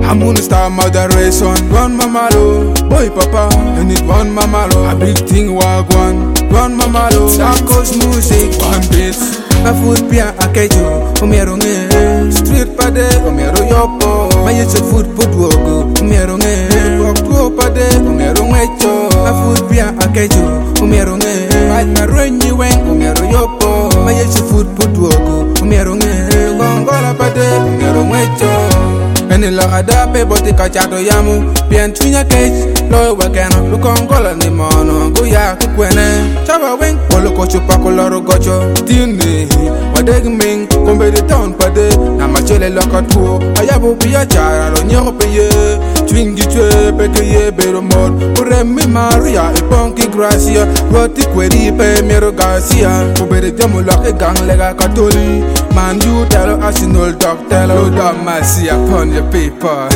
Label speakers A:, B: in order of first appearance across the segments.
A: I'm gonna start moderation. One mama lo, boy papa, I need one mama lo. A big thing walk one mama lo. Tacos music, one beat. A food pia a kejo, umero nge. Street pade, umero yopo. My use of food put wogo, umero nge. Walk to pade, umero ngecho. A food pia a kejo, umero nge. Right na renyi weng, umero yopo. My use of food put wogo, umero nge. Gongola pade, umero ngecho. Eni lo adape boti kachato yamu. Bien tunya cage, lo wakena. Lukongola ni mono, guya kukwene. Chaba weng, polo kochu pako loro gocho. Tini, wadeg ming, kombe de town pade. Na machele lokatu, ayabu piya chara ro nyoko peye. Twingi chwe peke ye bero mod. Uremi Maria, iponki gracia. Roti kweri pe mero Garcia. Kombe de demo loke gang lega katoli. Man you tell Arsenal dog tell o dog mercy upon your paper.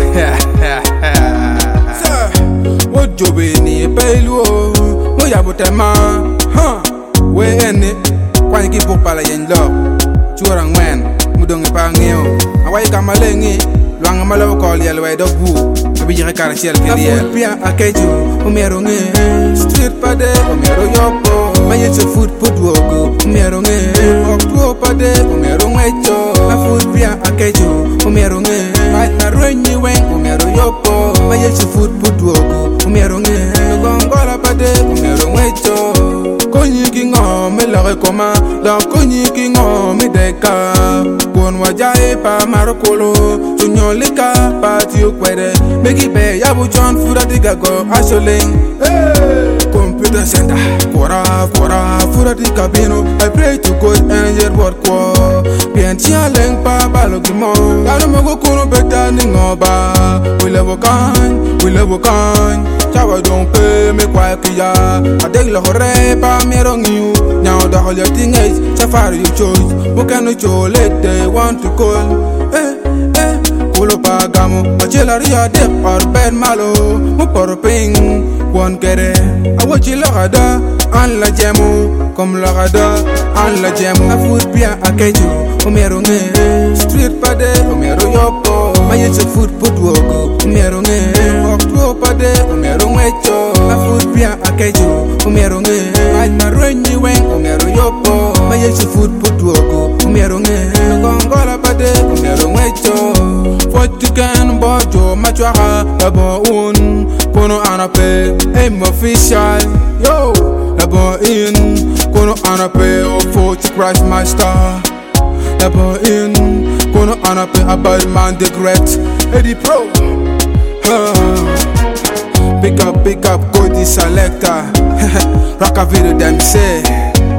A: Sir, what job ni pelu o? Mo ya botema, we ene. Kwani ki popala yen love. Chura ngwen, mudong pa ngeo. Awai kamalengi, luang malo ko liel we dog bu. Abi jere kar ciel ke liel. Pia akeju, umero nge. Street pade, umero yopo. Maye se food put wogo, umero nge. Walk to pade, umero ngecho. Na food pia akeju, umero nge. Right na renyi weng, umero yopo. Maye se food put wogo, umero nge. Gongola pade, umero ngecho. Konyi ki ngom me lore koma, la konyi ki ngom me deka. Kon wajae pa marokolo, sunyolika pati ukwede. Begi be yabu John Fura diga go asoling. Computer center, kora Fura di cabino. I pray to God and your word kwa. Piantia leng pa balogimo. Yano mogo kuno beta ningoba. We level kind. Chawa don't pay me kwa kia. Adeg lo hore pa mirong you. Now the whole thing is safari you choose. Bukano cholet they want to call. Kulo pagamo, machela ria dek or ben malo. Muporo ping, one kere. Awachi lagada, an la jemu. Kom lagada, an la jemu. A food pia akeju, umero nge. Street pade, umero yopo. Maye se food put wogo, umero nge. Walk to pade, umero ngecho. A food pia akeju, umero nge. Right na renyi weng, umero yopo. Maye se food put wogo, umero nge. Gongola pade, umero ngecho. Fortican bojo machwara labo un kono anape aim official yo labo in kono anape o for to crash my star labo in kono anape about man the great Eddie Pro pick up go the selector rock a video them say